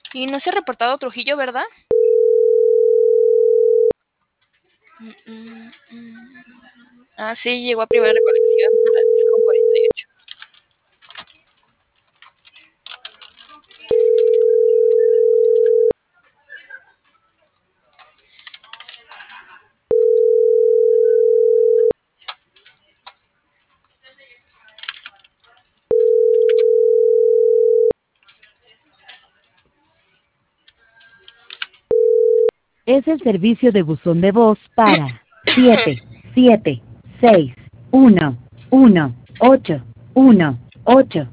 Y no se ha reportado Trujillo, ¿verdad? Ah, sí, llegó a primera recolección a las 10:48. Es el servicio de buzón de voz para 7 7 6 1 1 8 1 8.